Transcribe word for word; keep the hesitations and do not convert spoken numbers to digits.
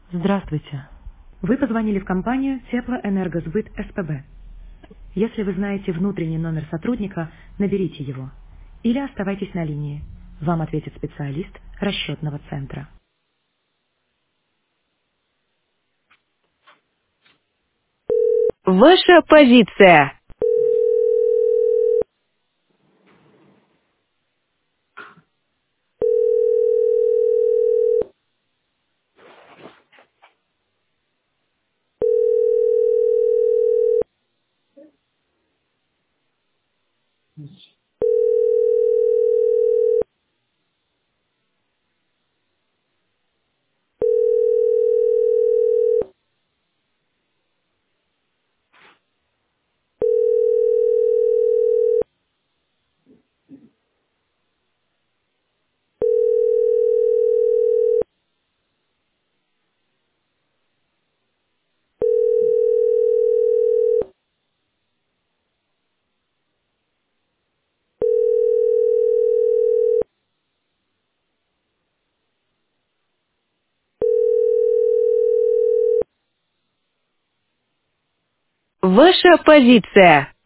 Здравствуйте. Вы позвонили в компанию Теплоэнергосбыт СПБ. Если вы знаете внутренний номер сотрудника, наберите его. Или оставайтесь на линии. Вам ответит специалист расчетного центра. Ваша позиция. Ваша позиция.